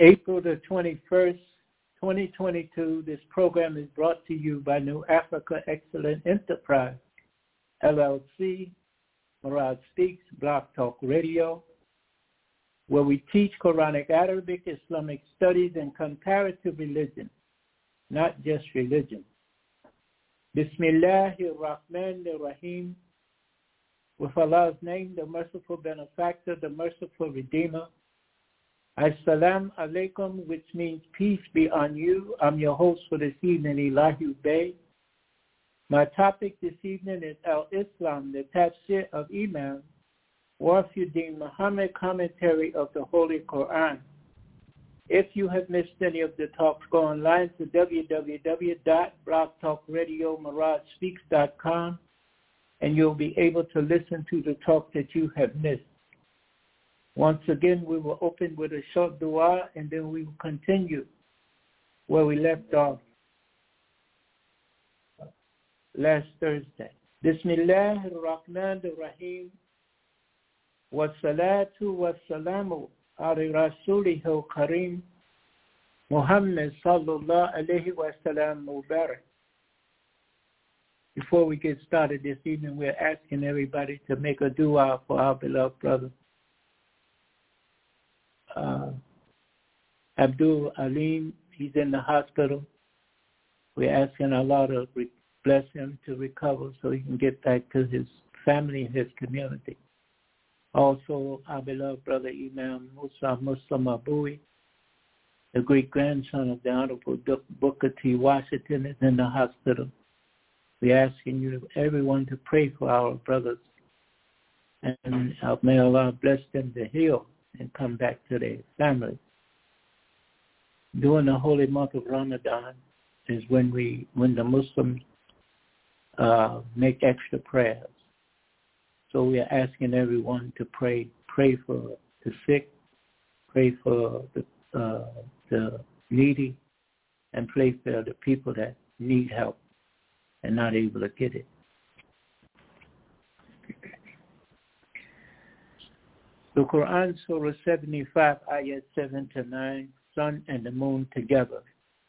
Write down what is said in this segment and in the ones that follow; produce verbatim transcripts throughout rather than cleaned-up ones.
April the twenty-first, twenty twenty-two. This program is brought to you by New Africa Excellent Enterprise, L L C, Murad Speaks, Blog Talk Radio, where we teach Quranic, Arabic, Islamic studies, and comparative religion, not just religion. Bismillahir Rahmanir Rahim. With Allah's name, the merciful benefactor, the merciful redeemer. Assalamu alaikum, which means peace be on you. I'm your host for this evening, Elahi Bey. My topic this evening is Al-Islam, the Tafsir of Imam Wafiuddin Muhammad, commentary of the Holy Quran. If you have missed any of the talks, go online to w w w dot blog talk radio murad speaks dot com and you'll be able to listen to the talk that you have missed. Once again, we will open with a short dua, and then we will continue where we left off last Thursday. Bismillah ar-Rahman ar-Rahim. Wa salatu wa salamu ala rasulih al-Kareem Muhammad sallallahu alayhi wa sallam mubarak. Before we get started this evening, we're asking everybody to make a dua for our beloved brother, Uh, Abdul Alim. He's in the hospital. We're asking Allah to re- bless him to recover so he can get back to his family and his community. Also, our beloved brother Imam Musa Muslim Abui, the great-grandson of the Honorable Booker T. Washington, is in the hospital. We're asking you, everyone, to pray for our brothers, and uh, may Allah bless them to heal and come back to their family. During the holy month of Ramadan is when we, when the Muslims uh, make extra prayers. So we are asking everyone to pray, pray for the sick, pray for the uh, the needy, and pray for the people that need help and not able to get it. The Quran, Surah seventy-five, Ayat seven to nine, sun and the moon together.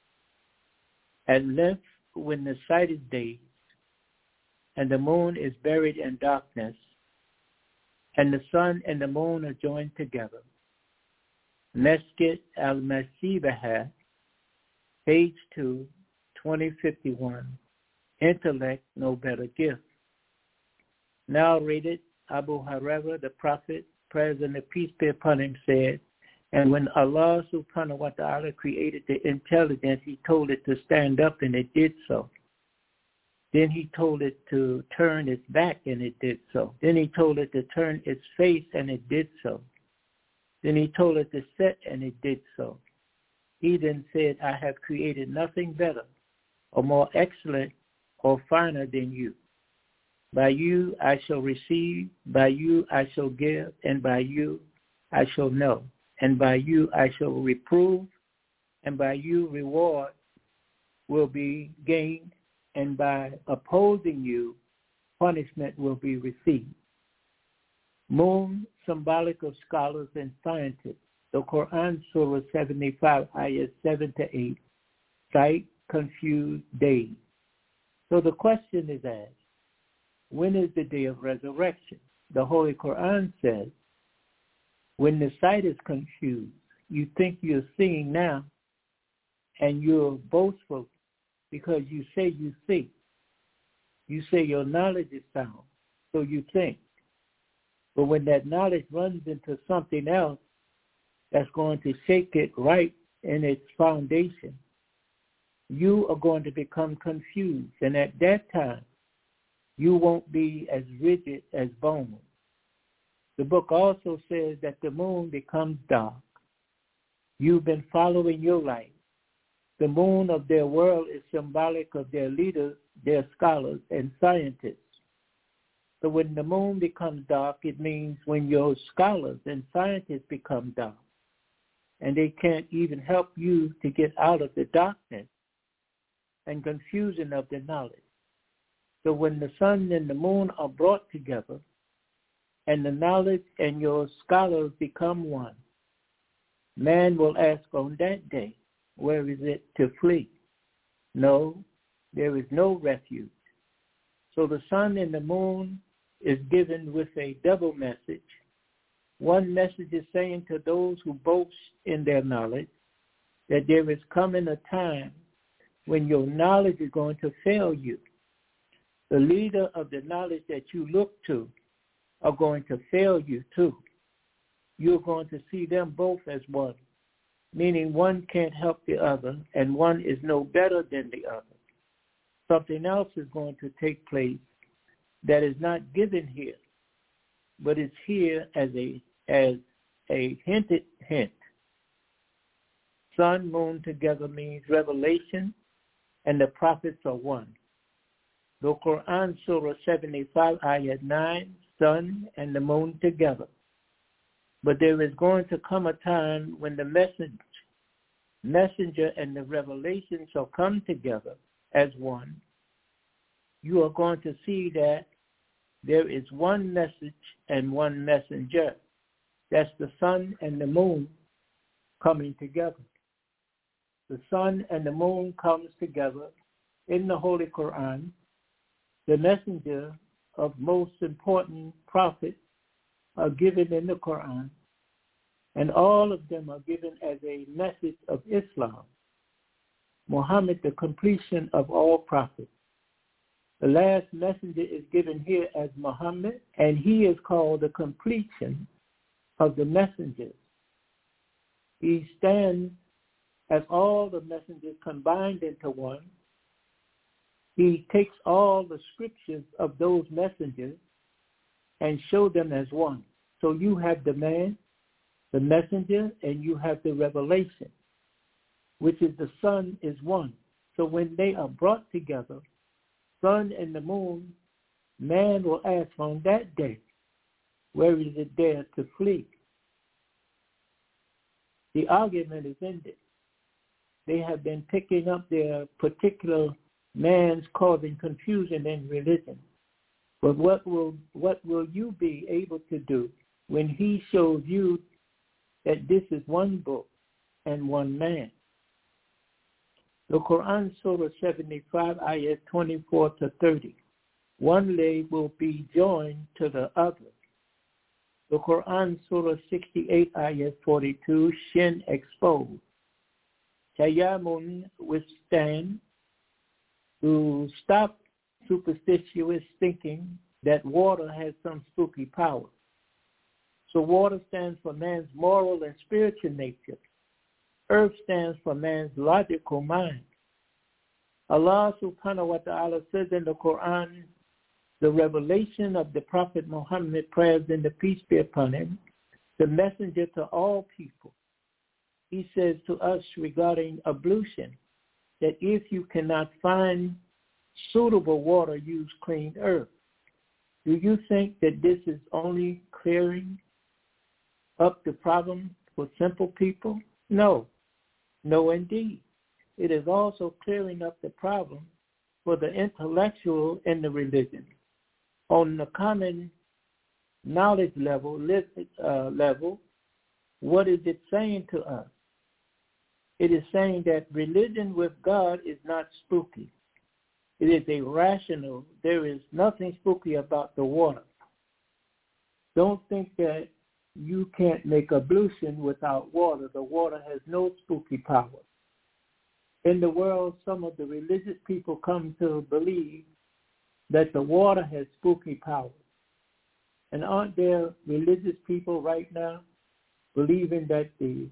At length, when the sight is dazed, and the moon is buried in darkness, and the sun and the moon are joined together. Mesket al-Masibah, page two, twenty fifty-one, intellect no better gift. Narrated Abu Hurairah, the Prophet, President of peace be upon him, said, and when Allah subhanahu wa ta'ala created the intelligence, he told it to stand up, and it did so. Then he told it to turn its back, and it did so. Then he told it to turn its face, and it did so. Then he told it to sit, and it did so. He then said, I have created nothing better or more excellent or finer than you. By you I shall receive, by you I shall give, and by you I shall know, and by you I shall reprove, and by you reward will be gained, and by opposing you punishment will be received. Moon, symbolic of scholars and scientists. The Quran, Surah seventy-five, ayahs seven to eight, sight, confused, dazed. So the question is asked, when is the day of resurrection? The Holy Quran says, when the sight is confused, you think you're seeing now, and you're boastful because you say you see. You say your knowledge is sound, so you think. But when that knowledge runs into something else that's going to shake it right in its foundation, you are going to become confused. And at that time, you won't be as rigid as bone. The book also says that the moon becomes dark. You've been following your light. The moon of their world is symbolic of their leaders, their scholars, and scientists. So when the moon becomes dark, it means when your scholars and scientists become dark, and they can't even help you to get out of the darkness and confusion of the knowledge. So when the sun and the moon are brought together, and the knowledge and your scholars become one, Man will ask on that day, where is it to flee? No, there is no refuge. So the sun and the moon is given with a double message. One message is saying to those who boast in their knowledge that there is coming a time when your knowledge is going to fail you. The leader of the knowledge that you look to are going to fail you too. You're going to see them both as one, meaning one can't help the other and one is no better than the other. Something else is going to take place that is not given here, but it's here as a as a hinted hint. Sun, moon together means revelation, and the prophets are one. The Quran, Surah seventy-five, Ayat nine, sun and the moon together. But there is going to come a time when the message, messenger and the revelation shall come together as one. You are going to see that there is one message and one messenger. That's the sun and the moon coming together. The sun and the moon comes together in the Holy Quran. The messenger of most important prophets are given in the Quran, and all of them are given as a message of Islam. Muhammad, the completion of all prophets. The last messenger is given here as Muhammad, and he is called the completion of the messengers. He stands as all the messengers combined into one. He takes all the scriptures of those messengers and show them as one. So you have the man, the messenger, and you have the revelation, which is the sun is one. So when they are brought together, sun and the moon, man will ask on that day, where is it there to flee? The argument is ended. They have been picking up their particular man's causing confusion in religion. But what will what will you be able to do when he shows you that this is one book and one man? The Quran, Surah seventy-five, ayat twenty-four to thirty. One leg will be joined to the other. The Quran, Surah sixty-eight, ayat forty-two, Shin exposed. Tayamun withstand to stop superstitious thinking that water has some spooky power. So water stands for man's moral and spiritual nature. Earth stands for man's logical mind. Allah subhanahu wa ta'ala says in the Quran, the revelation of the Prophet Muhammad, praise and the peace be upon him, the messenger to all people. He says to us regarding ablution, that if you cannot find suitable water, use clean earth. Do you think that this is only clearing up the problem for simple people? No. No, indeed. It is also clearing up the problem for the intellectual in the religion. On the common knowledge level, uh, level, what is it saying to us? It is saying that religion with God is not spooky. It is a rational. There is nothing spooky about the water. Don't think that you can't make ablution without water. The water has no spooky power. In the world, some of the religious people come to believe that the water has spooky power. And aren't there religious people right now believing that the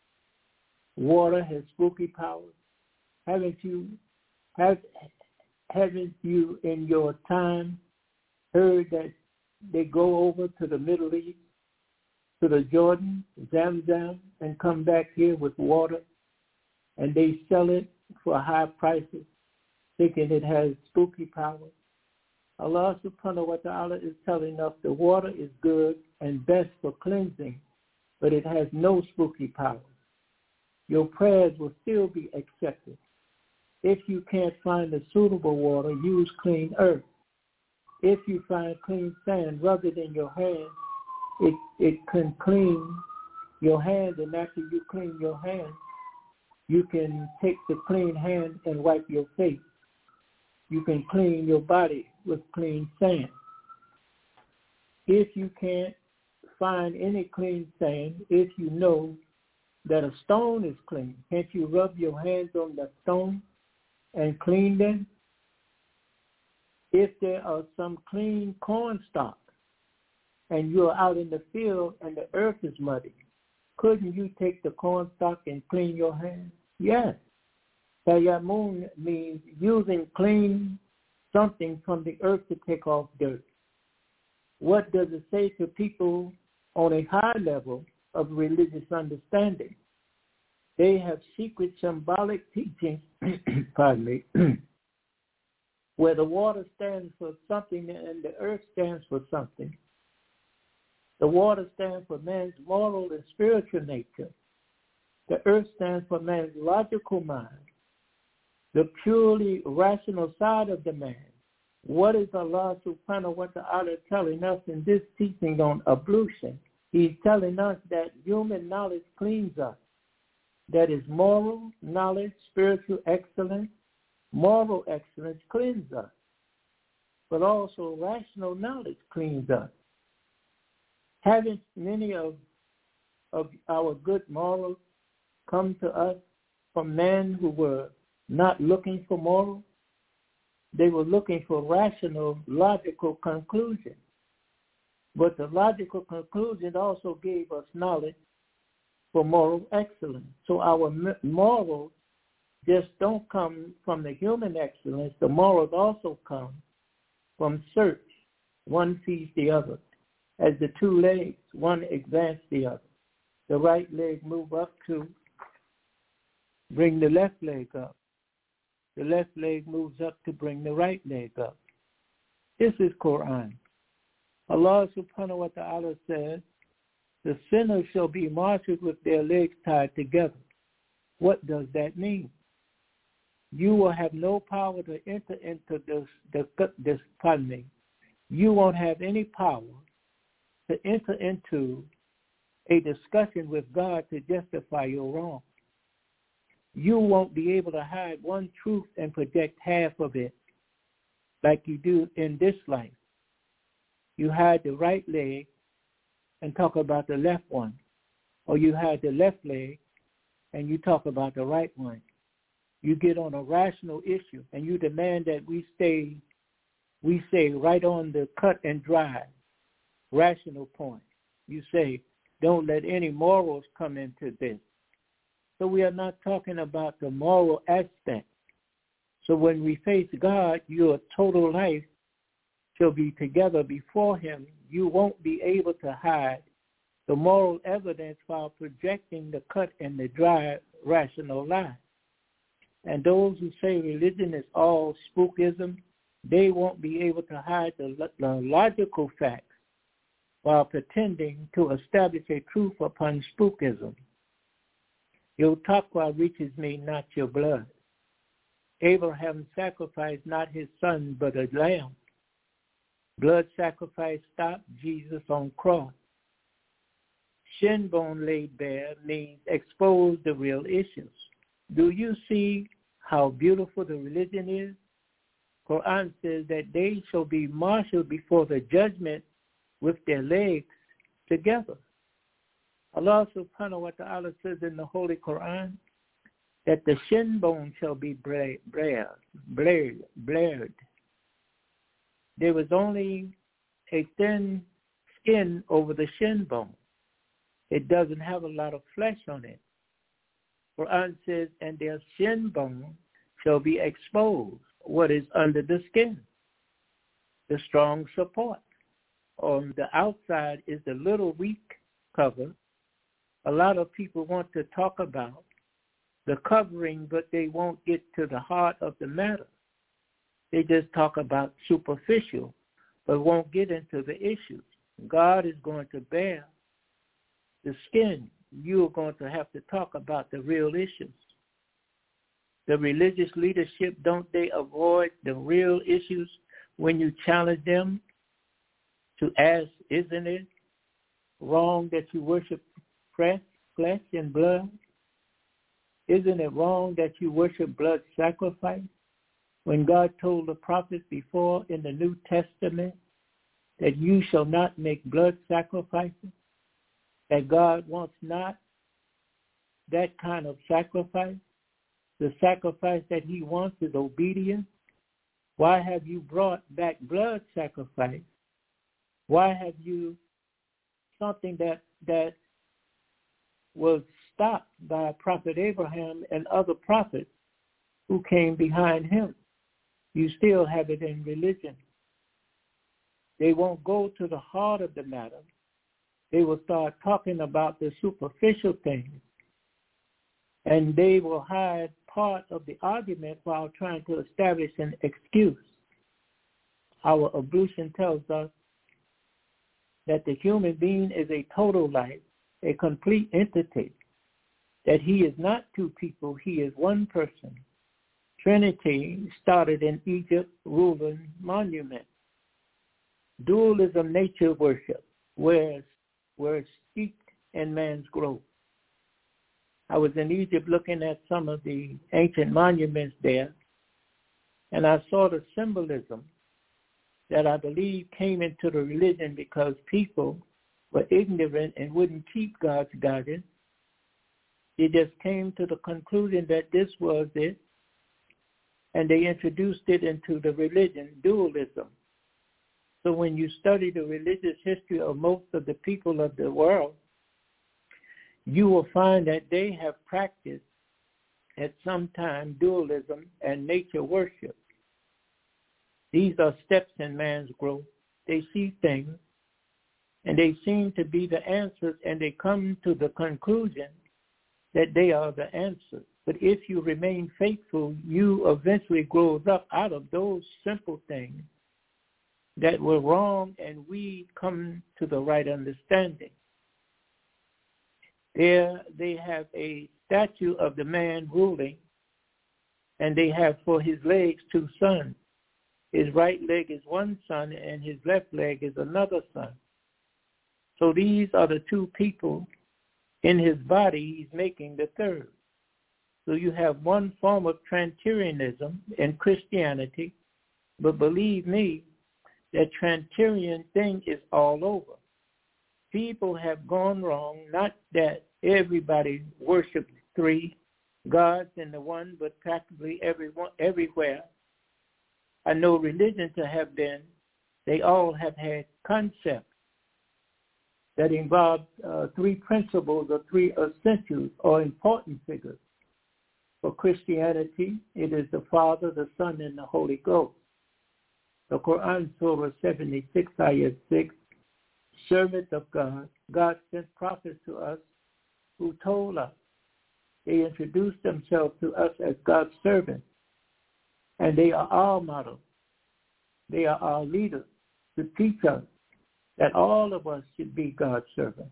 water has spooky powers? Haven't you have haven't you in your time heard that they go over to the Middle East, to the Jordan, Zamzam, and come back here with water, and they sell it for high prices, thinking it has spooky powers? Allah subhanahu wa ta'ala is telling us the water is good and best for cleansing, but it has no spooky powers. Your prayers will still be accepted. If you can't find a suitable water, use clean earth. If you find clean sand, rub it in your hand. It, it can clean your hands, and after you clean your hands, you can take the clean hand and wipe your face. You can clean your body with clean sand. If you can't find any clean sand, if you know that a stone is clean, can't you rub your hands on the stone and clean them? If there are some clean corn stalks and you're out in the field and the earth is muddy, couldn't you take the corn stalk and clean your hands? Yes. Tayammum means using clean something from the earth to take off dirt. What does it say to people on a high level of religious understanding? They have secret symbolic teachings, pardon me, where the water stands for something and the earth stands for something. The water stands for man's moral and spiritual nature. The earth stands for man's logical mind, the purely rational side of the man. What is Allah subhanahu wa ta'ala telling us in this teaching on ablution? He's telling us that human knowledge cleans us. That is moral knowledge, spiritual excellence, moral excellence cleans us. But also rational knowledge cleans us. Haven't many of, of our good morals come to us from men who were not looking for morals? They were looking for rational, logical conclusions. But the logical conclusion also gave us knowledge for moral excellence. So our morals just don't come from the human excellence. The morals also come from search. One feeds the other. As the two legs, one advances the other. The right leg move up to bring the left leg up. The left leg moves up to bring the right leg up. This is Quran. Allah subhanahu wa ta'ala says, the sinners shall be marshaled with their legs tied together. What does that mean? You will have no power to enter into this, this, this pardon me. You won't have any power to enter into a discussion with God to justify your wrong. You won't be able to hide one truth and project half of it like you do in this life. You hide the right leg and talk about the left one, or you hide the left leg and you talk about the right one. You get on a rational issue and you demand that we stay, we say right on the cut and dry, rational point. You say, don't let any morals come into this. So we are not talking about the moral aspect. So when we face God, your total life shall be together before him. You won't be able to hide the moral evidence while projecting the cut and the dry rational lie. And those who say religion is all spookism, they won't be able to hide the, the logical facts while pretending to establish a truth upon spookism. Your taqwa reaches me, not your blood. Abraham sacrificed not his son, but a lamb. Blood sacrifice stopped Jesus on cross. Shin bone laid bare means expose the real issues. Do you see how beautiful the religion is? Quran says that they shall be marshaled before the judgment with their legs together. Allah subhanahu wa ta'ala says in the Holy Quran that the shin bone shall be blared, blared, blared. There was only a thin skin over the shin bone. It doesn't have a lot of flesh on it. Quran says, and their shin bone shall be exposed, what is under the skin, the strong support. On the outside is the little weak cover. A lot of people want to talk about the covering, but they won't get to the heart of the matter. They just talk about superficial, but won't get into the issues. God is going to bear the skin. You are going to have to talk about the real issues. The religious leadership, don't they avoid the real issues when you challenge them to ask, isn't it wrong that you worship fresh flesh and blood? Isn't it wrong that you worship blood sacrifice when God told the prophets before in the New Testament that you shall not make blood sacrifices? That God wants not that kind of sacrifice? The sacrifice that he wants is obedience. Why have you brought back blood sacrifice? Why have you something that that was stopped by Prophet Abraham and other prophets who came behind him? You still have it in religion. They won't go to the heart of the matter. They will start talking about the superficial things, and they will hide part of the argument while trying to establish an excuse. Our ablution tells us that the human being is a total life, a complete entity, that he is not two people, he is one person. Trinity started in Egypt, ruling monument. Dualism, nature worship, where, where it's steeped in man's growth. I was in Egypt looking at some of the ancient monuments there, and I saw the symbolism that I believe came into the religion because people were ignorant and wouldn't keep God's guidance. They just came to the conclusion that this was it, and they introduced it into the religion, dualism. So when you study the religious history of most of the people of the world, you will find that they have practiced at some time dualism and nature worship. These are steps in man's growth. They see things, and they seem to be the answers, and they come to the conclusion that they are the answers. But if you remain faithful, you eventually grow up out of those simple things that were wrong, and we come to the right understanding. There they have a statue of the man ruling, and they have for his legs two sons. His right leg is one son, and his left leg is another son. So these are the two people in his body. He's making the third. So you have one form of Trinitarianism in Christianity, but believe me, that Trinitarian thing is all over. People have gone wrong, not that everybody worships three gods in the one, but practically everyone, everywhere. I know religion to have been, they all have had concepts that involve uh, three principles or three essentials or important figures. For Christianity, it is the Father, the Son, and the Holy Ghost. The Quran, Surah seventy-six, Ayat six, servant of God, God sent prophets to us who told us. They introduced themselves to us as God's servants, and they are our models. They are our leaders to teach us that all of us should be God's servants.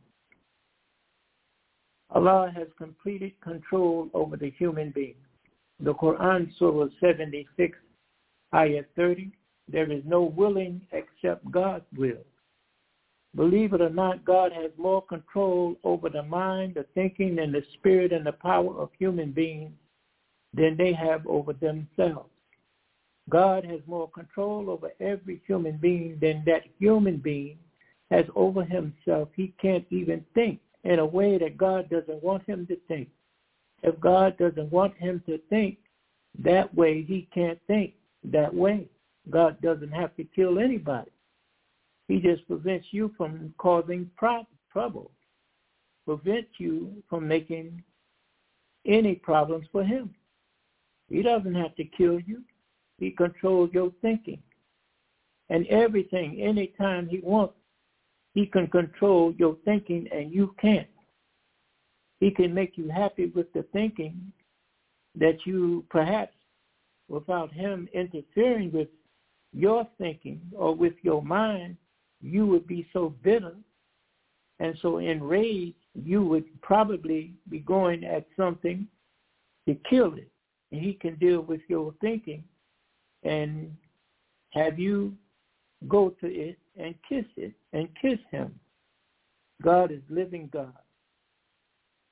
Allah has completed control over the human being. The Quran, Surah seventy-six, Ayat thirty, there is no willing except God's will. Believe it or not, God has more control over the mind, the thinking, and the spirit and the power of human beings than they have over themselves. God has more control over every human being than that human being has over himself. He can't even think in a way that God doesn't want him to think. If God doesn't want him to think that way, he can't think that way. God doesn't have to kill anybody. He just prevents you from causing pro- trouble, prevents you from making any problems for him. He doesn't have to kill you. He controls your thinking. And everything, anytime he wants, he can control your thinking and you can't. He can make you happy with the thinking that you perhaps, without him interfering with your thinking or with your mind, you would be so bitter and so enraged, you would probably be going at something to kill it. And he can deal with your thinking and have you go to it and kiss it and kiss him. God is living God.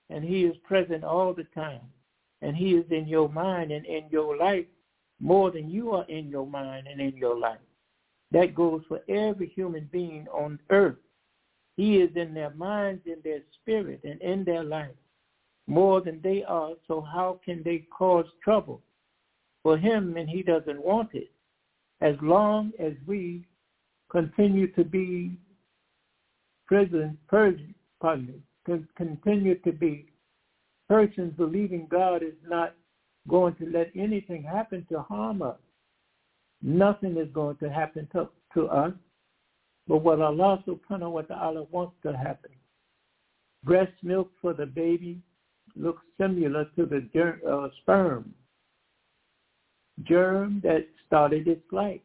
and he is present all the time. And he is in your mind and in your life more than you are in your mind and in your life. That goes for every human being on earth. He is in their minds, in their spirit, and in their life more than they are. So how can they cause trouble for him? And he doesn't want it. As long as we continue to be prison, pardon me, continue to be persons believing God is not going to let anything happen to harm us. Nothing is going to happen to, to us but what Allah subhanahu wa ta'ala wants to happen. Breast milk for the baby looks similar to the germ, uh, sperm, germ that started its life.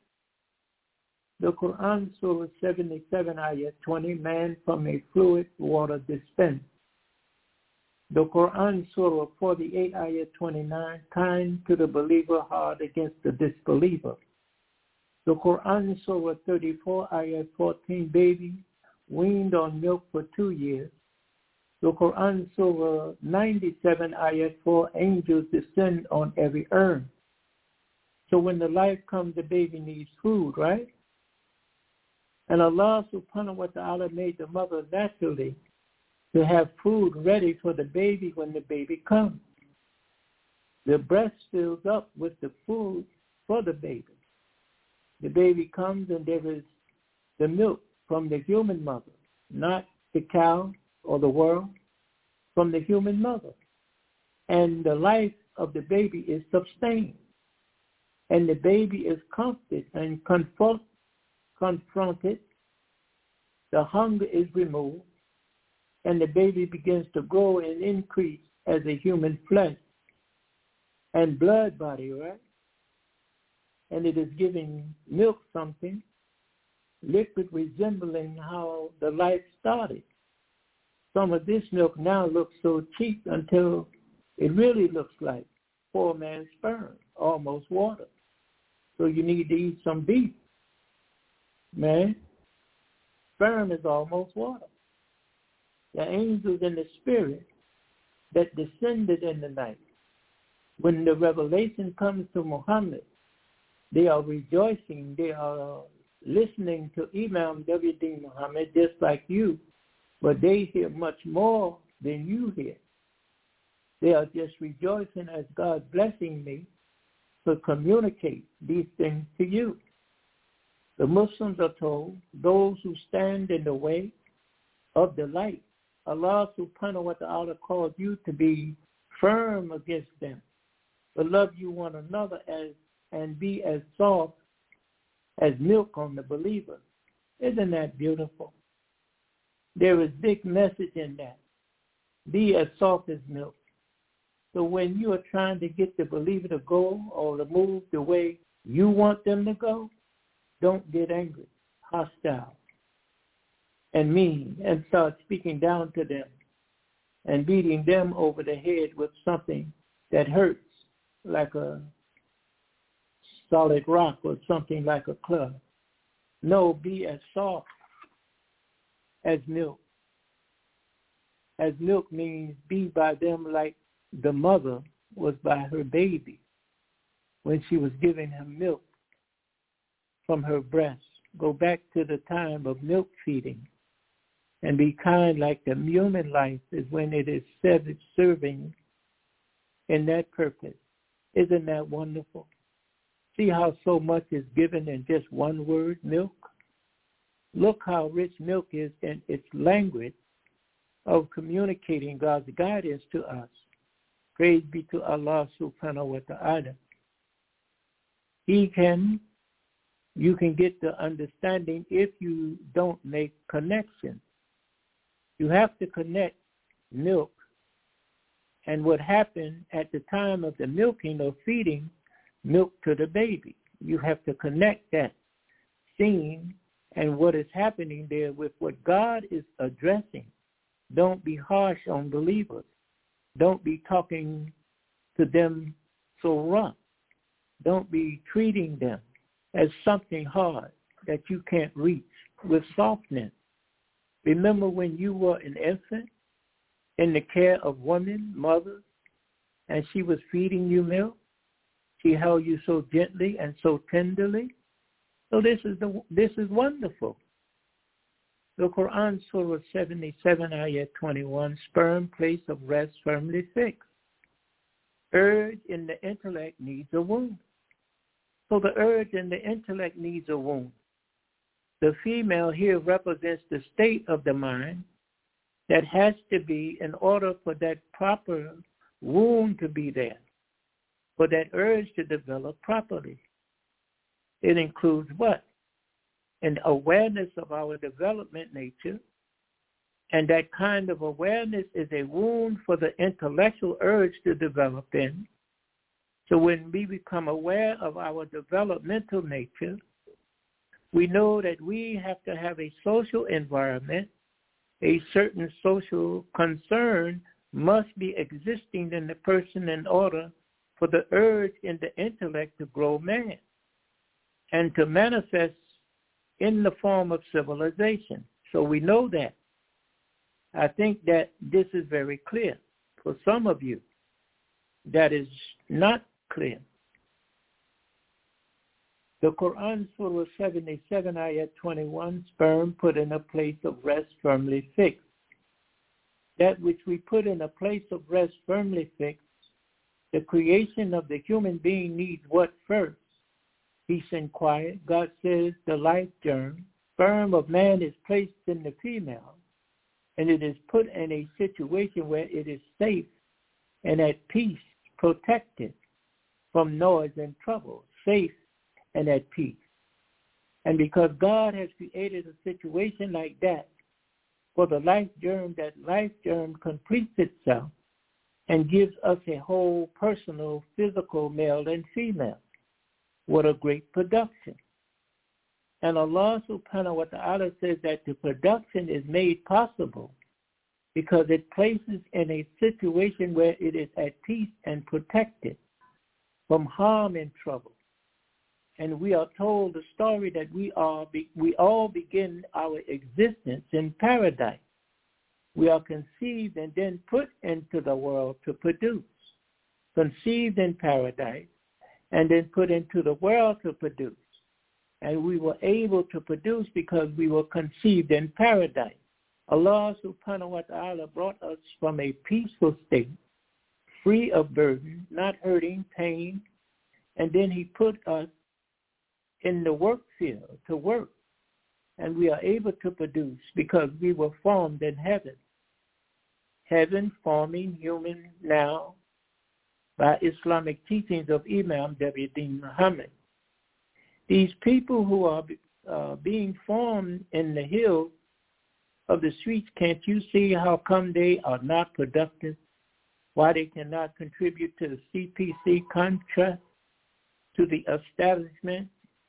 The Quran, Surah seventy-seven, Ayah twenty, man from a fluid water dispensed. The Quran, Surah forty-eight, Ayah twenty-nine, kind to the believer, hard against the disbeliever. The Quran, Surah thirty-four, Ayah fourteen, baby weaned on milk for two years. The Quran, Surah ninety-seven, Ayah four, angels descend on every urn. So when the life comes, the baby needs food, right? And Allah subhanahu wa ta'ala made the mother naturally to have food ready for the baby when the baby comes. The breast fills up with the food for the baby. The baby comes and there is the milk from the human mother, not the cow or the world, from the human mother. And the life of the baby is sustained. And the baby is comforted and confront, confronted. The hunger is removed. And the baby begins to grow and increase as a human flesh and blood body, right? And it is giving milk something, liquid resembling how the life started. Some of this milk now looks so cheap until it really looks like poor man's sperm, almost water. So you need to eat some beef, man. Sperm is almost water. The angels in the spirit that descended in the night. When the revelation comes to Muhammad, they are rejoicing. They are listening to Imam W D Muhammad just like you, but they hear much more than you hear. They are just rejoicing as God blessing me to communicate these things to you. The Muslims are told, those who stand in the way of the light, Allah subhanahu wa ta'ala calls you to be firm against them, but love you one another as and be as soft as milk on the believer. Isn't that beautiful? There is big message in that. Be as soft as milk. So when you are trying to get the believer to go or to move the way you want them to go, don't get angry, hostile, and mean, and start speaking down to them and beating them over the head with something that hurts, like a solid rock or something like a club. No, be as soft as milk. As milk means be by them like the mother was by her baby when she was giving him milk from her breast. Go back to the time of milk feeding and be kind like the human life is when it is serving in that purpose. Isn't that wonderful? See how so much is given in just one word, milk? Look how rich milk is in its language of communicating God's guidance to us. Praise be to Allah subhanahu wa ta'ala. He can, you can get the understanding if you don't make connections. You have to connect milk and what happened at the time of the milking or feeding milk to the baby. You have to connect that scene and what is happening there with what God is addressing. Don't be harsh on believers. Don't be talking to them so rough. Don't be treating them as something hard that you can't reach with softness. Remember when you were an infant in the care of women, mothers, and she was feeding you milk. She held you so gently and so tenderly. So this is the this is wonderful. The Quran, Surah seventy-seven, Ayat twenty-one, sperm, place of rest firmly fixed. Urge in the intellect needs a womb. So the urge in the intellect needs a womb. The female here represents the state of the mind that has to be in order for that proper womb to be there, for that urge to develop properly. It includes what? An awareness of our development nature, and that kind of awareness is a wound for the intellectual urge to develop in. So when we become aware of our developmental nature, we know that we have to have a social environment, a certain social concern must be existing in the person in order for the urge in the intellect to grow man and to manifest in the form of civilization. So we know that. I think that this is very clear. For some of you, that is not clear. The Quran, Surah seventy-seven, Ayat twenty-one, sperm put in a place of rest firmly fixed. That which we put in a place of rest firmly fixed, the creation of the human being needs what first? Peace and quiet. God says the life germ, sperm of man is placed in the female, and it is put in a situation where it is safe and at peace, protected from noise and trouble, safe and at peace. And because God has created a situation like that, for the life germ, that life germ completes itself and gives us a whole personal, physical male and female. What a great production. And Allah subhanahu wa ta'ala says that the production is made possible because it places in a situation where it is at peace and protected from harm and trouble. And we are told the story that we are we all begin our existence in paradise. We are conceived and then put into the world to produce. Conceived in paradise and then put into the world to produce. And we were able to produce because we were conceived in paradise. Allah subhanahu wa ta'ala brought us from a peaceful state, free of burden, not hurting, pain, and then he put us in the work field to work. And we are able to produce because we were formed in heaven. Heaven forming human now by Islamic teachings of Imam W D Muhammad. These people who are uh, being formed in the hills of the streets, can't you see how come they are not productive? Why they cannot contribute to the C P C contract, to the establishment,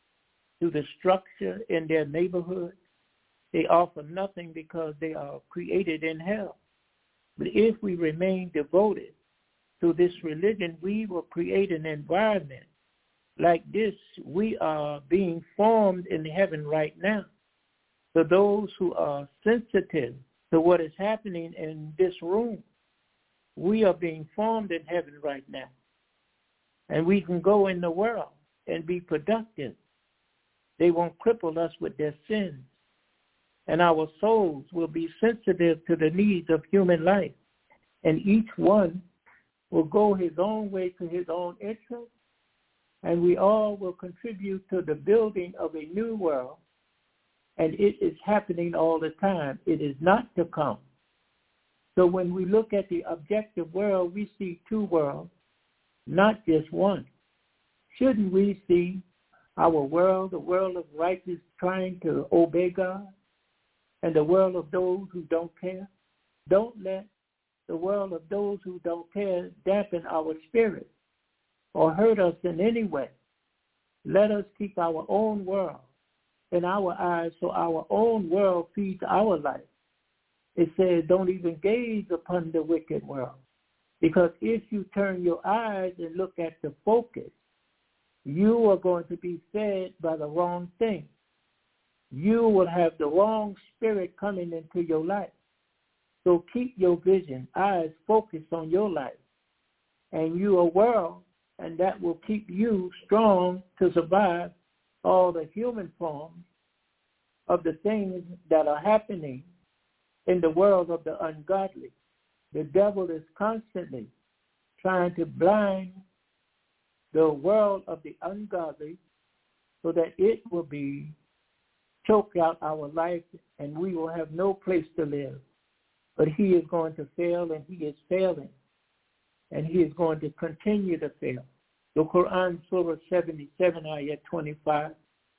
to the structure in their neighborhood? They offer nothing because they are created in hell. But if we remain devoted to this religion, we will create an environment like this. We are being formed in heaven right now. For those who are sensitive to what is happening in this room, we are being formed in heaven right now. And we can go in the world and be productive. They won't cripple us with their sins. And our souls will be sensitive to the needs of human life. And each one will go his own way to his own interest. And we all will contribute to the building of a new world. And it is happening all the time. It is not to come. So when we look at the objective world, we see two worlds, not just one. Shouldn't we see our world, the world of righteous trying to obey God, and the world of those who don't care? Don't let the world of those who don't care dampen our spirit or hurt us in any way. Let us keep our own world in our eyes so our own world feeds our life. It says don't even gaze upon the wicked world, because if you turn your eyes and look at the focus, you are going to be fed by the wrong thing. You will have the wrong spirit coming into your life. So keep your vision, eyes focused on your life, and you are well, and that will keep you strong to survive all the human forms of the things that are happening in the world of the ungodly. The devil is constantly trying to blind the world of the ungodly so that it will be choke out our life and we will have no place to live. But he is going to fail, and he is failing, and he is going to continue to fail. The Quran, Surah seventy-seven, ayat twenty-five.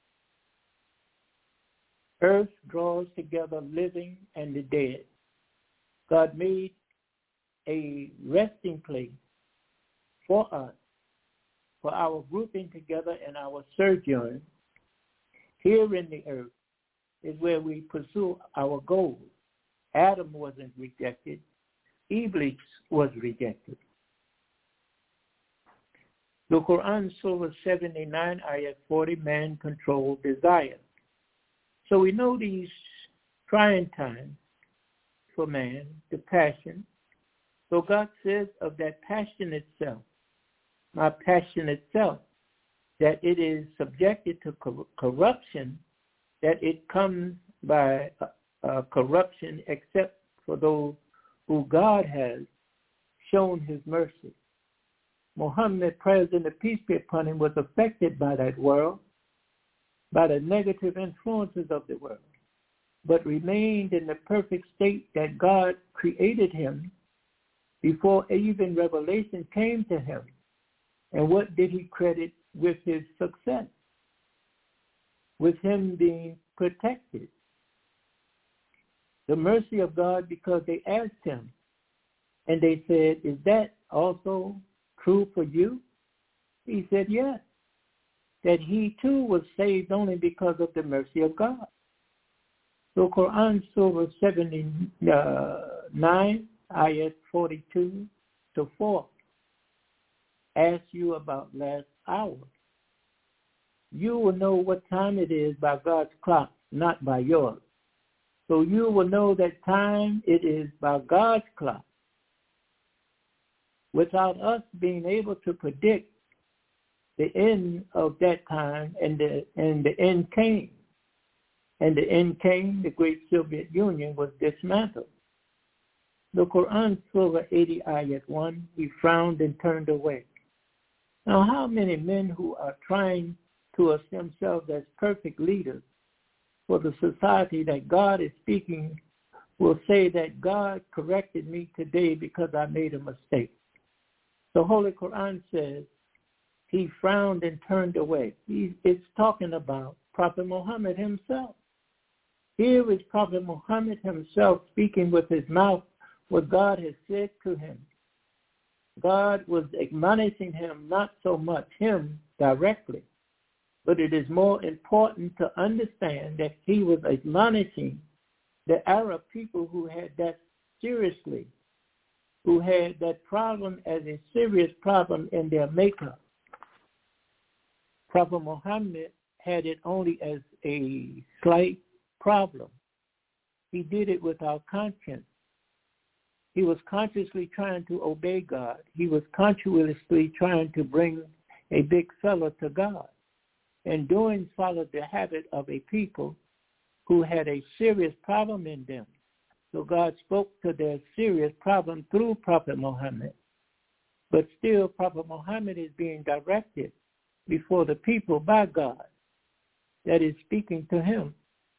Earth draws together living and the dead. God made a resting place for us, for our grouping together and our sojourn here in the earth is where we pursue our goals. Adam wasn't rejected. Iblis was rejected. The Quran, Surah seventy-nine, ayat forty, man-controlled desire. So we know these trying times for man, the passion. So God says of that passion itself, my passion itself, that it is subjected to cor- corruption, that it comes by uh, uh, corruption except for those who God has shown his mercy. Muhammad, praise and peace be upon him, was affected by that world, by the negative influences of the world, but remained in the perfect state that God created him before even revelation came to him. And what did he credit with his success? With him being protected. The mercy of God, because they asked him, and they said, is that also true for you? He said, yes, that he too was saved only because of the mercy of God. So Quran Surah seventy-nine, ayat forty-two to four, asks you about last hour. You will know what time it is by God's clock, not by yours. So you will know that time it is by God's clock. Without us being able to predict the end of that time, and the and the end came. And the end came, the great Soviet Union was dismantled. The Quran, Surah eighty, ayat one, he frowned and turned away. Now, how many men who are trying to us themselves as perfect leaders for the society that God is speaking will say that God corrected me today because I made a mistake? The Holy Quran says he frowned and turned away. He, it's talking about Prophet Muhammad himself. Here is Prophet Muhammad himself speaking with his mouth what God has said to him. God was admonishing him, not so much him directly, but it is more important to understand that he was admonishing the Arab people who had that seriously, who had that problem as a serious problem in their makeup. Prophet Muhammad had it only as a slight problem. He did it without conscience. He was consciously trying to obey God. He was consciously trying to bring a big fella to God. And doing followed the habit of a people who had a serious problem in them. So God spoke to their serious problem through Prophet Muhammad. But still, Prophet Muhammad is being directed before the people by God that is speaking to him.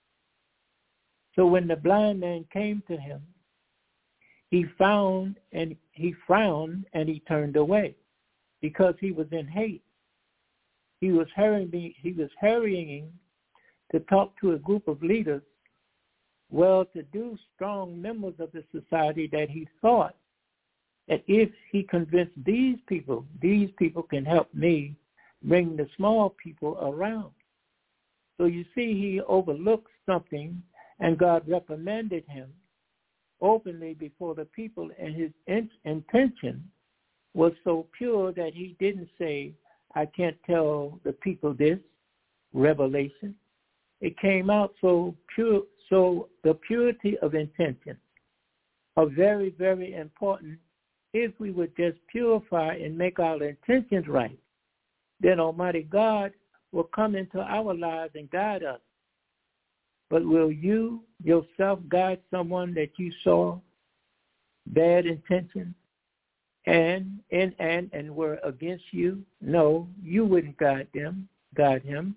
So when the blind man came to him, he found and he frowned and he turned away because he was in hate. He was hurrying, he was hurrying to talk to a group of leaders, well-to-do, strong members of the society that he thought that if he convinced these people, these people can help me bring the small people around. So you see, he overlooked something, and God reprimanded him openly before the people, and his in- intention was so pure that he didn't say, I can't tell the people this, revelation. It came out so pure, so the purity of intention are very, very important. If we would just purify and make our intentions right, then Almighty God will come into our lives and guide us. But will you yourself guide someone that you saw bad intentions and and and and were against you? No, you wouldn't guide them, guide him.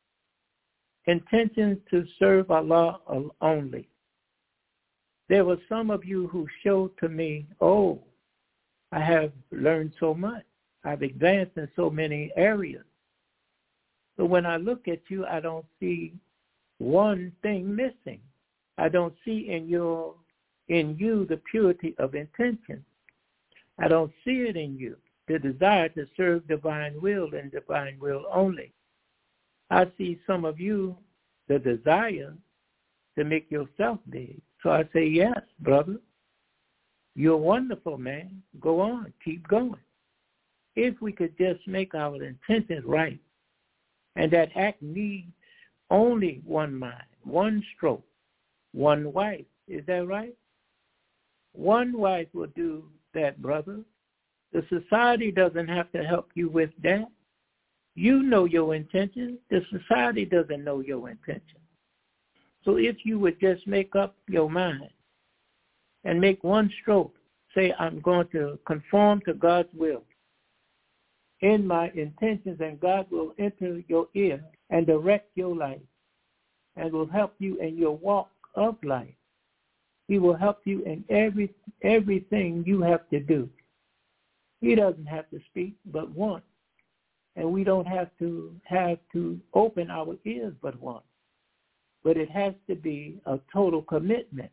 Intentions to serve Allah only. There were some of you who showed to me, oh, I have learned so much. I've advanced in so many areas. So when I look at you, I don't see one thing missing. I don't see in your in you the purity of intention. I don't see it in you, the desire to serve divine will and divine will only. I see some of you, the desire to make yourself big. So I say, yes, brother, you're wonderful, man. Go on, keep going. If we could just make our intentions right, and that act needs only one mind, one stroke, one wife. Is that right? One wife will do that, brother. The society doesn't have to help you with that. You know your intentions. The society doesn't know your intentions. So if you would just make up your mind and make one stroke, say, I'm going to conform to God's will in my intentions, and God will enter your ear and direct your life and will help you in your walk of life. He will help you in every everything you have to do. He doesn't have to speak but once. And we don't have to have to open our ears but once. But it has to be a total commitment.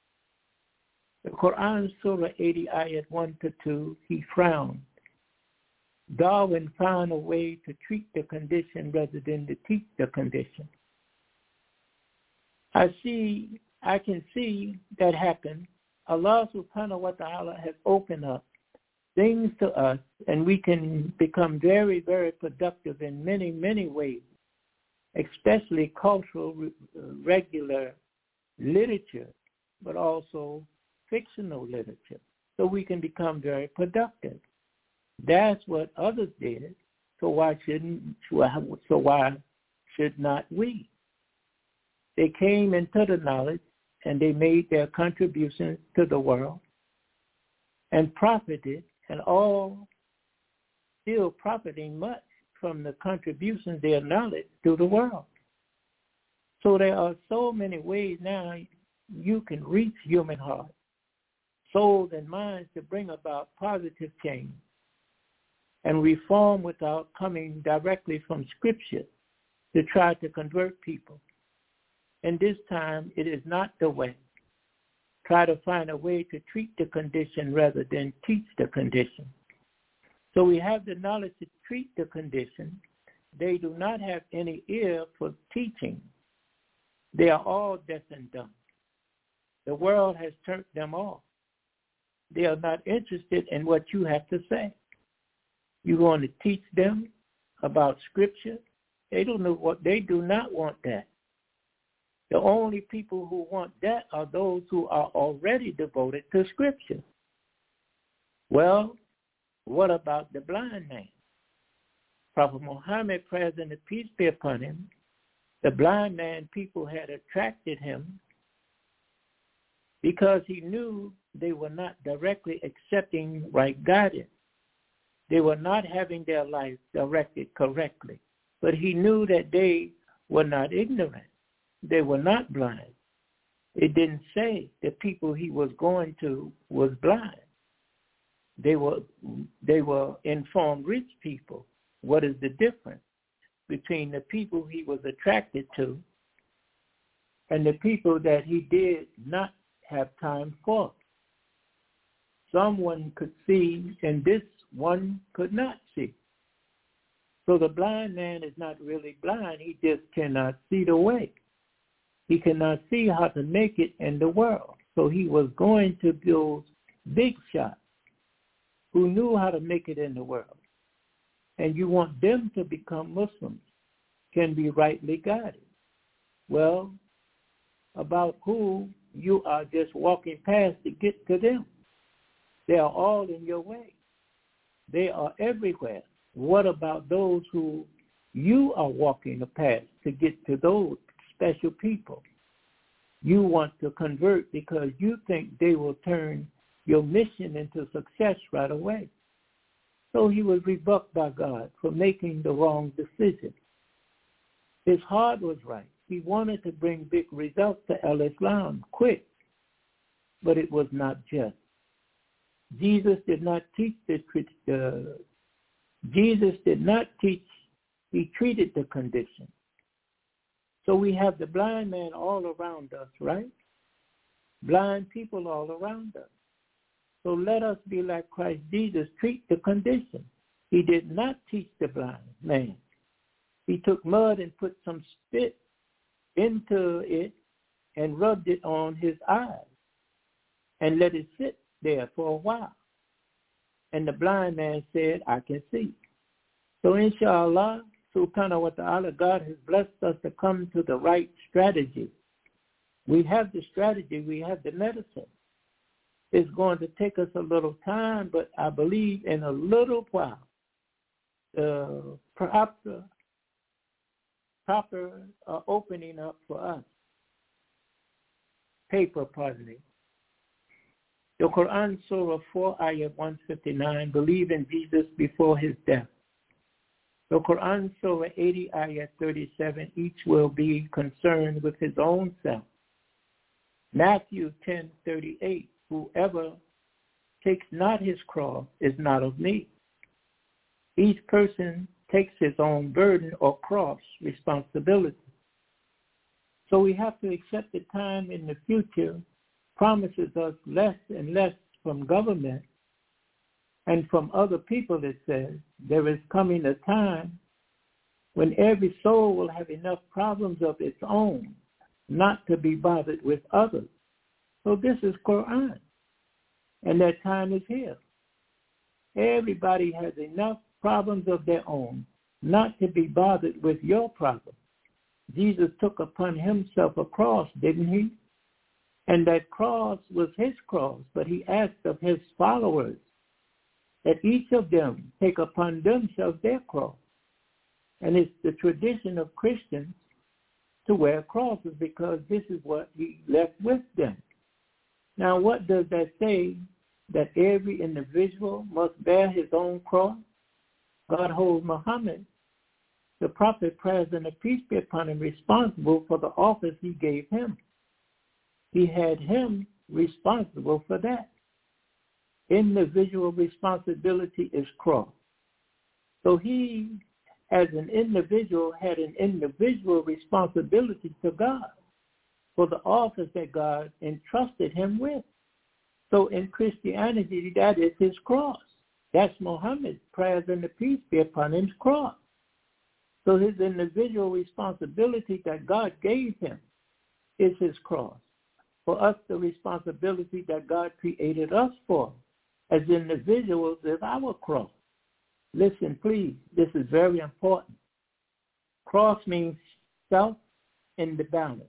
The Quran, Surah eighty, ayat one to two, he frowned. Darwin found a way to treat the condition rather than to teach the condition. I see, I can see that happen. Allah subhanahu wa ta'ala has opened up things to us, and we can become very, very productive in many, many ways, especially cultural, regular literature, but also fictional literature. So we can become very productive. That's what others did. So why shouldn't? So why should not we? They came into the knowledge and they made their contributions to the world and profited, and all still profiting much from the contributions, their knowledge to the world. So there are so many ways now you can reach human hearts, souls, and minds to bring about positive change and reform without coming directly from Scripture to try to convert people. And this time, it is not the way. Try to find a way to treat the condition rather than teach the condition. So we have the knowledge to treat the condition. They do not have any ear for teaching. They are all deaf and dumb. The world has turned them off. They are not interested in what you have to say. You want to teach them about Scripture? They don't know what they do not want that. The only people who want that are those who are already devoted to Scripture. Well, what about the blind man? Prophet Muhammad, praise and peace be upon him, the blind man, people had attracted him because he knew they were not directly accepting right guidance. They were not having their life directed correctly. But he knew that they were not ignorant. They were not blind. It didn't say the people he was going to was blind. They were they were informed rich people. What is the difference between the people he was attracted to and the people that he did not have time for? Someone could see, and this one could not see. So the blind man is not really blind. He just cannot see the way. He cannot see how to make it in the world. So he was going to those big shots who knew how to make it in the world. And you want them to become Muslims, can be rightly guided. Well, about who you are just walking past to get to them. They are all in your way. They are everywhere. What about those who you are walking the path to get to those special people? You want to convert because you think they will turn your mission into success right away. So he was rebuked by God for making the wrong decision. His heart was right. He wanted to bring big results to Al-Islam quick, but it was not just. Jesus did not teach the uh, Jesus did not teach. He treated the condition. So we have the blind man all around us, right? Blind people all around us. So let us be like Christ Jesus, treat the condition. He did not teach the blind man. He took mud and put some spit into it and rubbed it on his eyes and let it sit there for a while. And the blind man said, I can see. So inshallah, subhanahu wa ta'ala, God has blessed us to come to the right strategy. We have the strategy, we have the medicine. It's going to take us a little time, but I believe in a little while, the proper, proper uh, opening up for us. Paper, pardon me. The Quran, Surah four, Ayah one fifty-nine, believe in Jesus before his death. The Quran, Surah eighty, Ayah thirty-seven, each will be concerned with his own self. Matthew ten, thirty-eight, whoever takes not his cross is not of me. Each person takes his own burden or cross responsibility. So we have to accept the time in the future promises us less and less from government and from other people. It says there is coming a time when every soul will have enough problems of its own not to be bothered with others. So this is Quran, and that time is here. Everybody has enough problems of their own not to be bothered with your problem. Jesus took upon himself a cross, didn't he? And that cross was his cross, but he asked of his followers that each of them take upon themselves their cross. And it's the tradition of Christians to wear crosses because this is what he left with them. Now, what does that say? That every individual must bear his own cross? God holds Muhammad, the prophet, President of peace be upon him, responsible for the office he gave him. He had him responsible for that. Individual responsibility is cross. So he, as an individual, had an individual responsibility to God for the office that God entrusted him with. So in Christianity, that is his cross. That's Muhammad's, praise and the peace be upon him's cross. So his individual responsibility that God gave him is his cross. For us, the responsibility that God created us for as individuals is our cross. Listen, please, this is very important. Cross means self in the balance.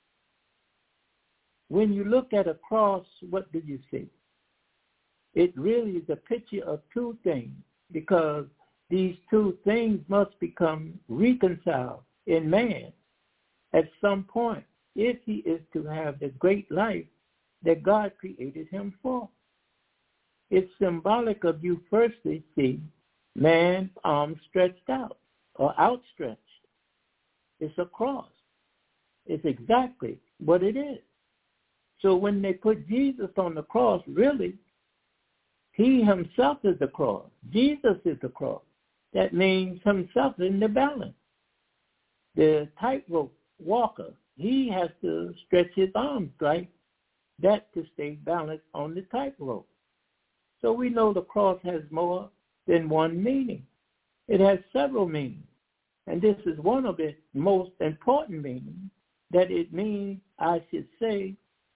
When you look at a cross, what do you see? It really is a picture of two things, because these two things must become reconciled in man at some point if he is to have the great life that God created him for. It's symbolic of you firstly see man's arms stretched out or outstretched. It's a cross. It's exactly what it is. So when they put Jesus on the cross, really, he himself is the cross. Jesus is the cross. That means himself in the balance. The tightrope walker, he has to stretch his arms, right? That to stay balanced on the tightrope. So we know the cross has more than one meaning. It has several meanings. And this is one of its most important meanings, that it means, I should say,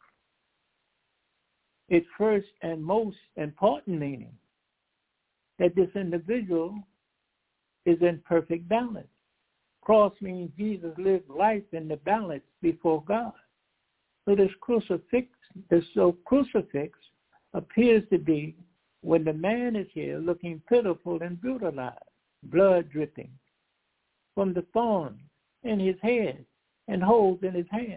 its first and most important meaning, that this individual is in perfect balance. Cross means Jesus lived life in the balance before God. So this crucifix, this so crucifix appears to be when the man is here looking pitiful and brutalized, blood dripping from the thorns in his head and holes in his hands,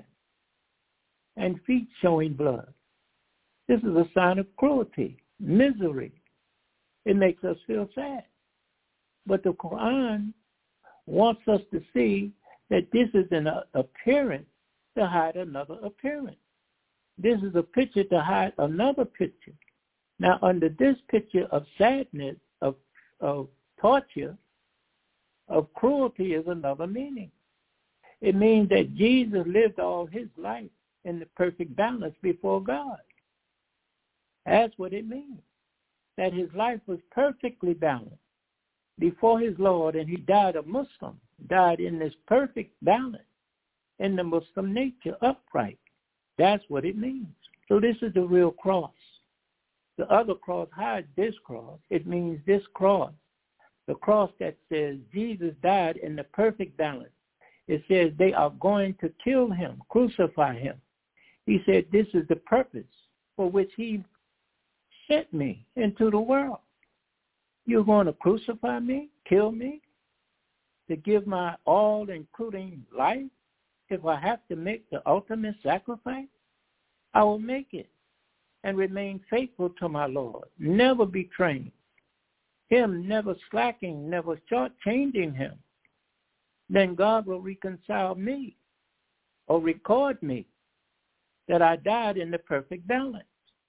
and feet showing blood. This is a sign of cruelty, misery. It makes us feel sad. But the Quran wants us to see that this is an appearance to hide another appearance. This is a picture to hide another picture. Now, under this picture of sadness, of, of torture, of cruelty is another meaning. It means that Jesus lived all his life in the perfect balance before God. That's what it means, that his life was perfectly balanced before his Lord, and he died a Muslim, died in this perfect balance in the Muslim nature, upright. That's what it means. So this is the real cross. The other cross hides this cross. It means this cross, the cross that says Jesus died in the perfect balance. It says they are going to kill him, crucify him. He said, this is the purpose for which he sent me into the world. You're going to crucify me, kill me, to give my all, including life? If I have to make the ultimate sacrifice, I will make it and remain faithful to my Lord, never betraying him, never slacking, never shortchanging him. Then God will reconcile me or record me that I died in the perfect balance.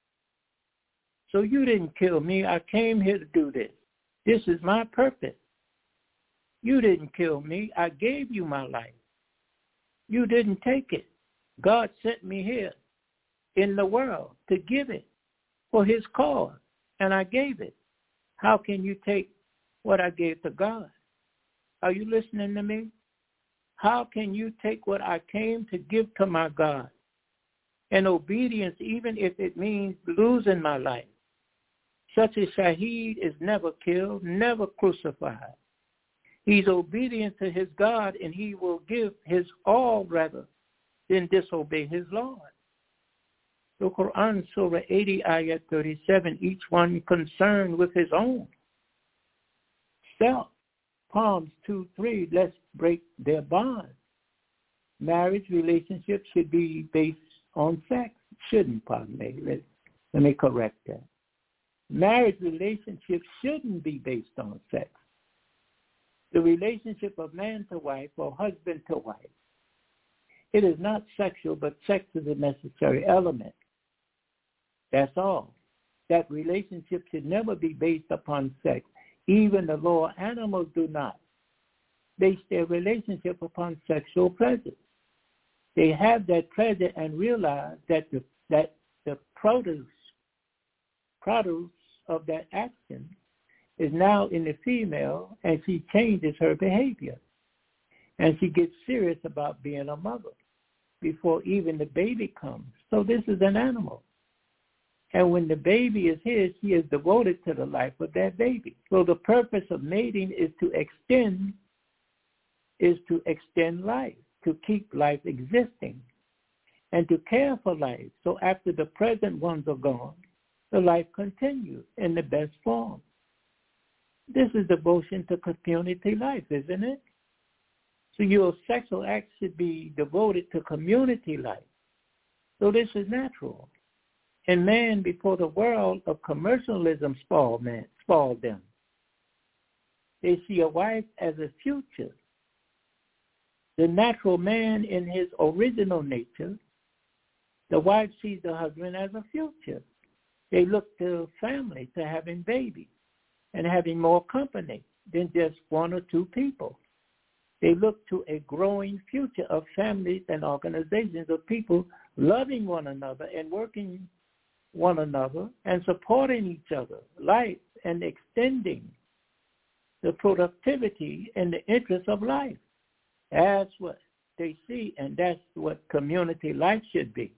So you didn't kill me. I came here to do this. This is my purpose. You didn't kill me. I gave you my life. You didn't take it. God sent me here in the world to give it for his cause, and I gave it. How can you take what I gave to God? Are you listening to me? How can you take what I came to give to my God in obedience, even if it means losing my life? Such a shaheed is never killed, never crucified. He's obedient to his God, and he will give his all rather than disobey his Lord. The Quran, Surah eighty, Ayat thirty-seven, each one concerned with his own self. Psalms two, three, let's break their bonds. Marriage relationships should be based on sex. Shouldn't, pardon me. Let, let me correct that. Marriage relationships shouldn't be based on sex. The relationship of man to wife or husband to wife, it is not sexual, but sex is a necessary element. That's all. That relationship should never be based upon sex. Even the lower animals do not base their relationship upon sexual pleasure. They have that pleasure and realize that the, that the produce, produce of that action is now in the female, and she changes her behavior. And she gets serious about being a mother before even the baby comes. So this is an animal. And when the baby is here, she is devoted to the life of that baby. So the purpose of mating is to extend, is to extend life, to keep life existing, and to care for life. So after the present ones are gone, the life continues in the best form. This is devotion to community life, isn't it? So your sexual act should be devoted to community life. So this is natural. And man, before the world of commercialism spoiled, man, spoiled them. They see a wife as a future. The natural man in his original nature, the wife sees the husband as a future. They look to family, to having babies and having more company than just one or two people. They look to a growing future of families and organizations of people loving one another and working one another and supporting each other, life, and extending the productivity and the interest of life. That's what they see, and that's what community life should be.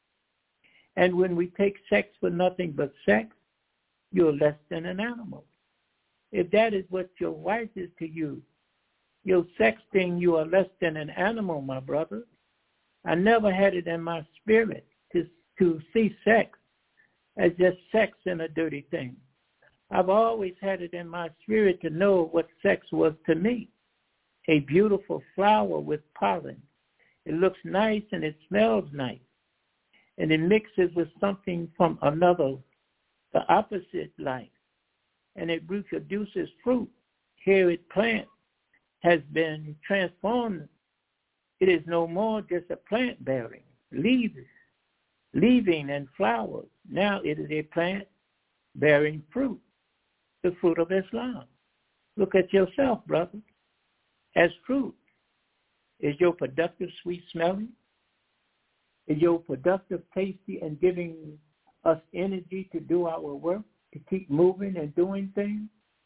And when we take sex for nothing but sex, you're less than an animal. If that is what your wife is to you, your sex thing, you are less than an animal, my brother. I never had it in my spirit to, to see sex as just sex and a dirty thing. I've always had it in my spirit to know what sex was to me. A beautiful flower with pollen. It looks nice and it smells nice. And it mixes with something from another, the opposite life. And it reproduces fruit. Here it plant has been transformed. It is no more just a plant bearing, leaves, leaving and flowers. Now it is a plant bearing fruit, the fruit of Islam. Look at yourself, brother, as fruit. Is your productive sweet smelling? Is your productive tasty and giving us energy to do our work, to keep moving and doing things?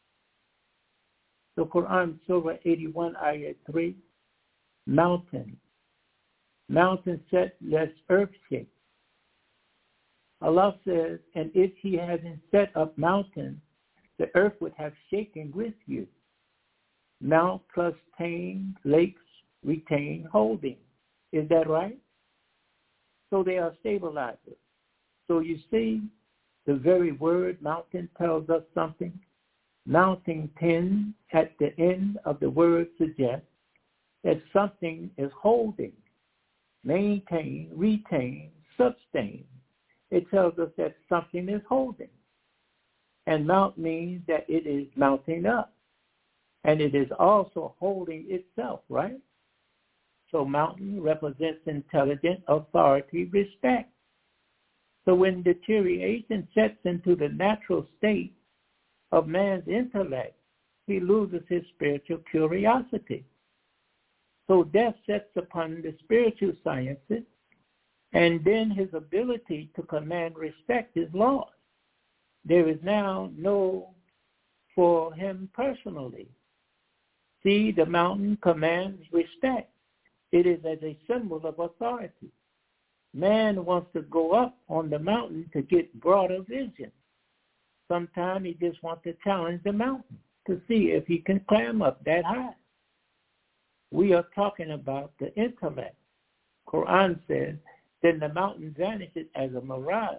So Quran Surah eighty-one, Ayat three, mountain. Mountain set lest earth shake. Allah says, and if he hadn't set up mountains, the earth would have shaken with you. Mount plus tame, lakes retain holding. Is that right? So they are stabilizers. So you see, the very word mountain tells us something. Mounting pin at the end of the word suggests that something is holding, maintain, retain, sustain. It tells us that something is holding. And mount means that it is mounting up. And it is also holding itself, right? So mountain represents intelligent authority, respect. So when deterioration sets into the natural state of man's intellect, he loses his spiritual curiosity. So death sets upon the spiritual sciences, and then his ability to command respect is lost. There is now no for him personally. See, the mountain commands respect. It is as a symbol of authority. Man wants to go up on the mountain to get broader vision. Sometimes he just wants to challenge the mountain to see if he can climb up that high. We are talking about the intellect. Quran says, then the mountain vanishes as a mirage.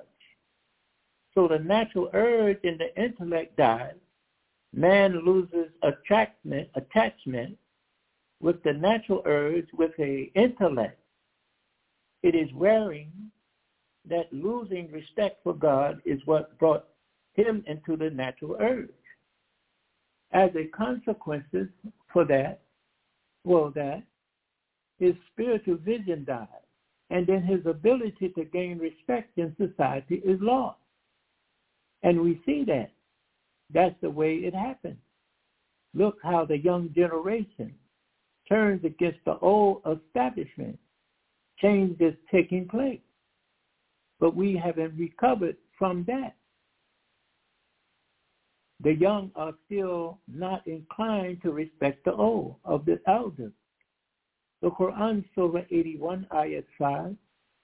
So the natural urge in the intellect dies. Man loses attachment, attachment with the natural urge with a intellect. It is wearing that losing respect for God is what brought him into the natural urge. As a consequence for that, well, that his spiritual vision died, and then his ability to gain respect in society is lost. And we see that. That's the way it happens. Look how the young generation turns against the old establishment. Change is taking place. But we haven't recovered from that. The young are still not inclined to respect the old of the elders. The Quran, Surah eighty-one, Ayat five,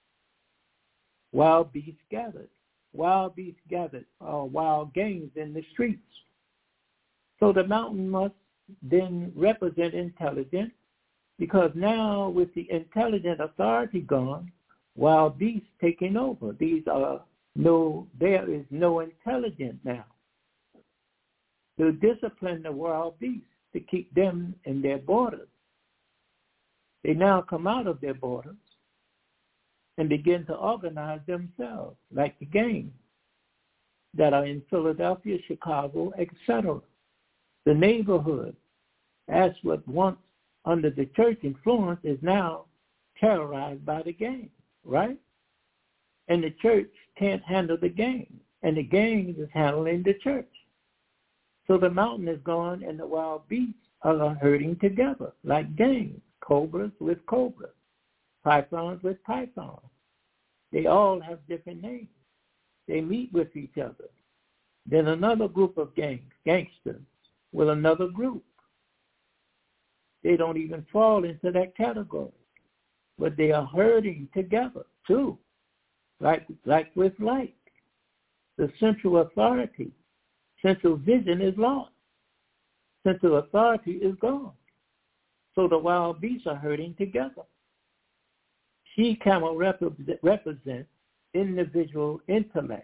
wild beasts gathered. Wild beasts gathered, or wild games in the streets. So the mountain must then represent intelligence, because now with the intelligent authority gone, wild beasts taking over. These are no, there is no intelligence now to discipline the wild beasts, to keep them in their borders. They now come out of their borders and begin to organize themselves, like the gangs that are in Philadelphia, Chicago, et cetera. The neighborhood, that's what once under the church influence is now terrorized by the gang, right? And the church can't handle the gang, and the gang is handling the church. So the mountain is gone, and the wild beasts are herding together, like gangs, cobras with cobras, pythons with pythons. They all have different names. They meet with each other. Then another group of gangs, gangsters, with another group. They don't even fall into that category. But they are herding together, too, like, like with light. The central authority, central vision is lost. Central authority is gone. So the wild beasts are herding together. She camel represent, represents individual intellect.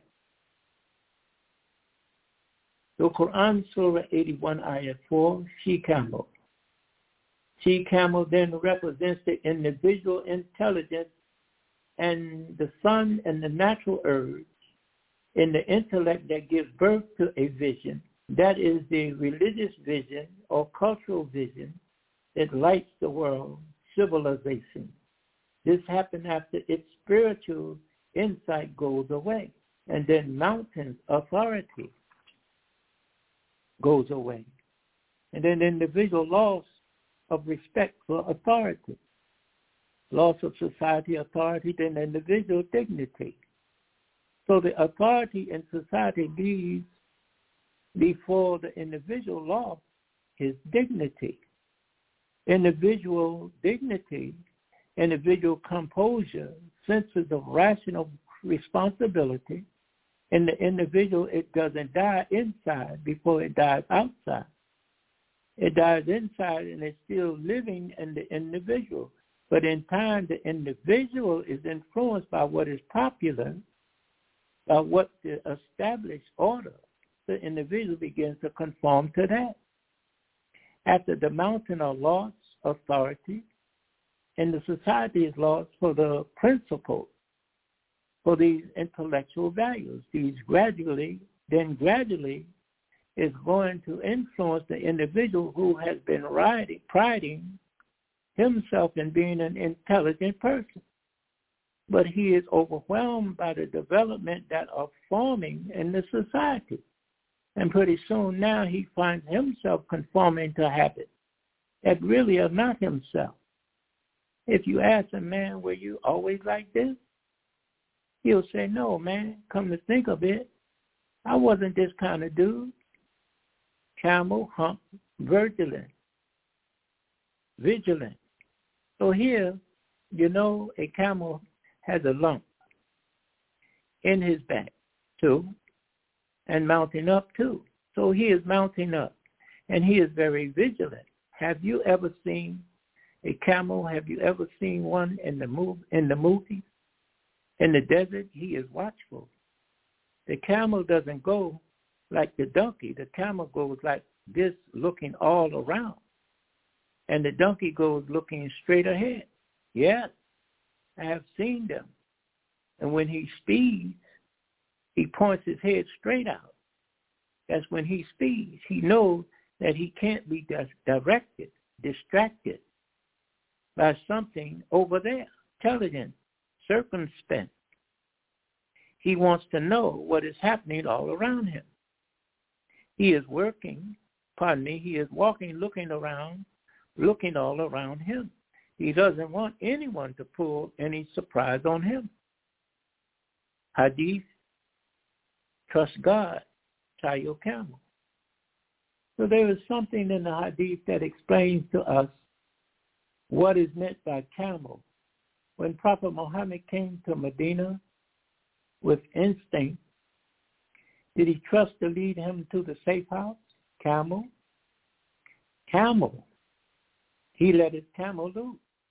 So Quran Surah eighty-one, Ayah four, she camel. She camel then represents the individual intelligence and the sun and the natural urge in the intellect that gives birth to a vision. That is the religious vision or cultural vision that lights the world, civilization. This happens after its spiritual insight goes away, and then mountain authority goes away, and then individual loss of respect for authority, loss of society authority, then individual dignity. So the authority in society leaves before the individual loss his dignity. Individual dignity, individual composure, senses of rational responsibility. In the individual, it doesn't die inside before it dies outside. It dies inside and it's still living in the individual. But in time, the individual is influenced by what is popular, by what the established order. The individual begins to conform to that. After the mountain of lost authority, and the society is lost for the principles, for these intellectual values. These gradually, then gradually, is going to influence the individual who has been riding, priding himself in being an intelligent person. But he is overwhelmed by the development that are forming in the society. And pretty soon now he finds himself conforming to habits that really are not himself. If you ask a man, were you always like this? He'll say, no, man, come to think of it, I wasn't this kind of dude. Camel, hump, vigilant. Vigilant. So here, you know, a camel has a lump in his back, too, and mounting up, too. So he is mounting up, and he is very vigilant. Have you ever seen a camel? Have you ever seen one in the move in the movie? In the desert, he is watchful. The camel doesn't go like the donkey. The camel goes like this, looking all around. And the donkey goes looking straight ahead. Yes, I have seen them. And when he speeds, he points his head straight out. That's when he speeds. He knows that he can't be directed, distracted by something over there, intelligent, circumspect. He wants to know what is happening all around him. He is working, pardon me, he is walking, looking around, looking all around him. He doesn't want anyone to pull any surprise on him. Hadith, trust God, tie your camel. So there is something in the Hadith that explains to us what is meant by camel. When Prophet Muhammad came to Medina with instinct, did he trust to lead him to the safe house? Camel? Camel. He let his camel loose.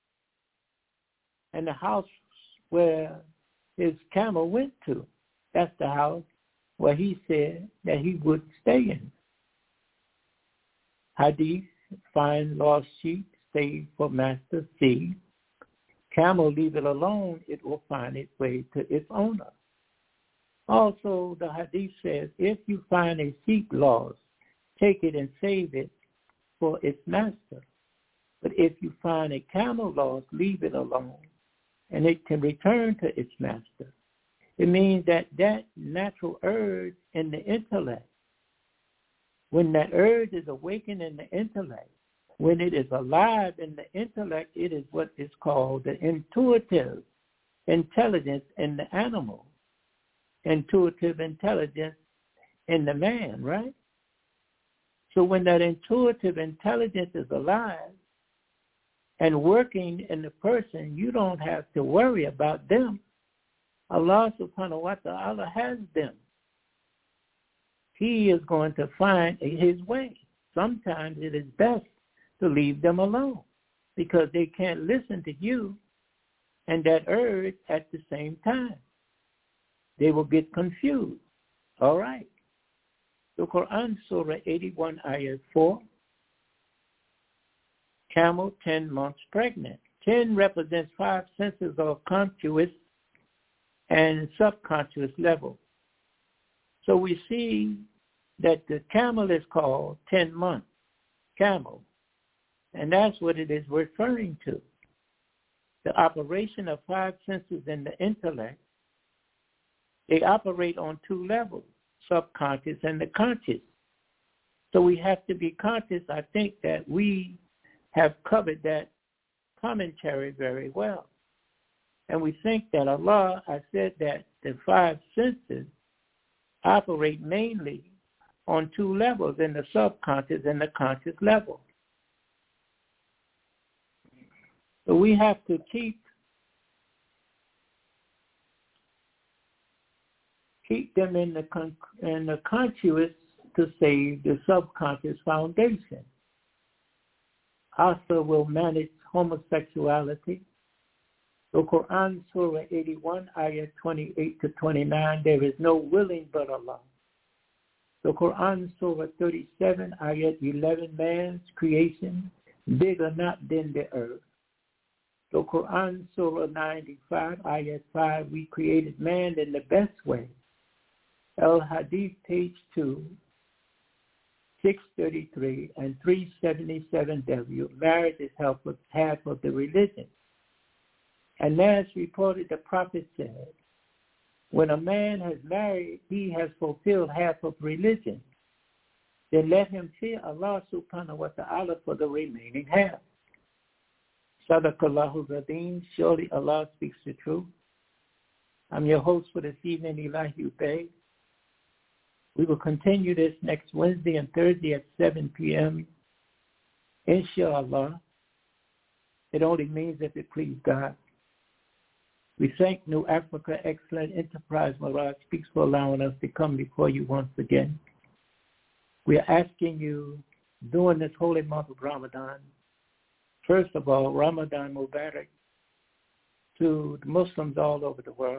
And the house where his camel went to, that's the house where he said that he would stay in. Hadith, find lost sheep, save for master, see. Camel, leave it alone, it will find its way to its owner. Also, the Hadith says, if you find a sheep lost, take it and save it for its master. But if you find a camel lost, leave it alone, and it can return to its master. It means that that natural urge in the intellect, when that urge is awakened in the intellect, when it is alive in the intellect, it is what is called the intuitive intelligence in the animal, intuitive intelligence in the man, right? So when that intuitive intelligence is alive and working in the person, you don't have to worry about them. Allah subhanahu wa ta'ala has them. He is going to find his way. Sometimes it is best to leave them alone because they can't listen to you and that earth at the same time. They will get confused. All right. The Quran, Surah eighty-one, Ayah four. Camel, ten months pregnant. ten represents five senses of conscious and subconscious level. So we see that the camel is called ten months, camel. And that's what it is referring to. The operation of five senses in the intellect, they operate on two levels, subconscious and the conscious. So we have to be conscious. I think that we have covered that commentary very well. And we think that Allah, I said that the five senses operate mainly on two levels, in the subconscious and the conscious level. So we have to keep keep them in the con- in the conscious to save the subconscious foundation. Also will manage homosexuality. The Quran, Surah eighty-one, Ayah twenty-eight to twenty-nine, there is no willing but Allah. The Quran, Surah thirty-seven, Ayah eleven, man's creation, bigger not than the earth. The Quran, Surah ninety-five, Ayah five, we created man in the best way. Al-Hadith, page two, six thirty-three and three seventy-seven W, marriage is half of, half of the religion. And as reported, the Prophet said, when a man has married, he has fulfilled half of religion. Then let him fear Allah subhanahu wa ta'ala for the remaining half. Sadaqallahu Zadim, surely Allah speaks the truth. I'm your host for this evening, Elijah Bey. We will continue this next Wednesday and Thursday at seven p.m. Inshallah. It only means if it please God. We thank New Africa Excellent Enterprise Mirage Speaks for allowing us to come before you once again. We are asking you during this holy month of Ramadan, first of all, Ramadan Mubarak to the Muslims all over the world.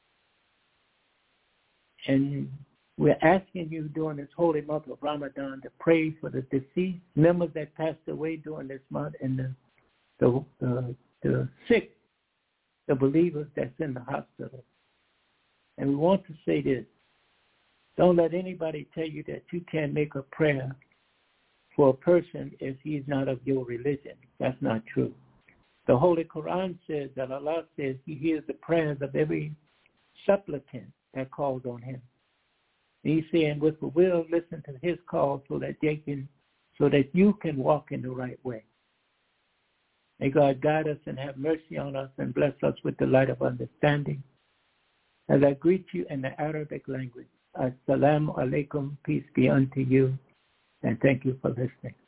And we're asking you during this holy month of Ramadan to pray for the deceased members that passed away during this month and the the, the, the sick, the believers that's in the hospital. And we want to say this. Don't let anybody tell you that you can't make a prayer for a person if he's not of your religion. That's not true. The Holy Quran says that Allah says he hears the prayers of every supplicant that calls on him. And he's saying, with the will, listen to his call so that they can, so that you can walk in the right way. May God guide us and have mercy on us and bless us with the light of understanding. As I greet you in the Arabic language, Assalamu alaikum, peace be unto you, and thank you for listening.